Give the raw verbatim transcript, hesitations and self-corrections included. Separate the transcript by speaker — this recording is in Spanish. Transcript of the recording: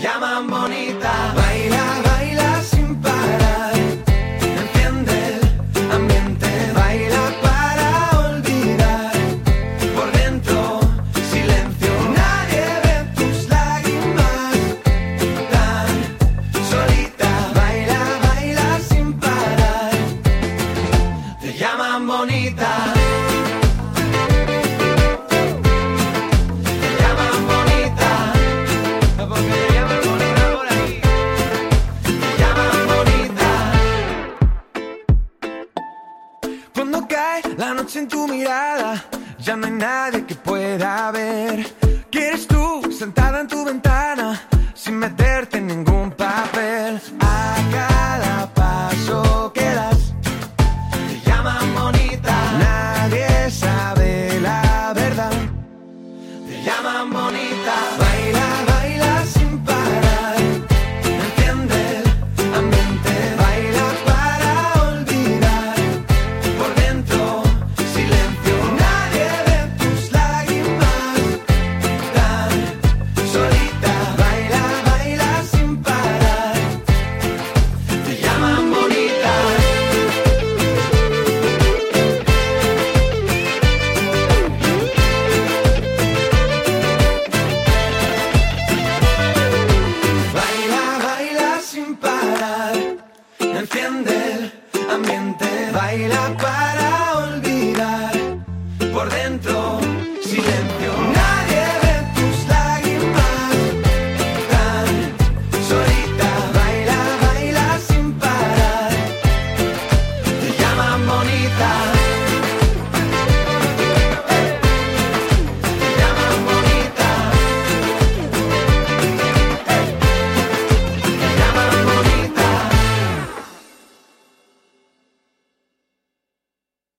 Speaker 1: llaman bonita. Baila, baila sin parar, enciende el ambiente. Baila para olvidar, por dentro silencio. Nadie ve tus lágrimas tan solita. Baila, baila sin parar, te llaman bonita. Cuando cae la noche en tu mirada, ya no hay nadie que pueda ver que eres tú sentada en tu ventana, sin meter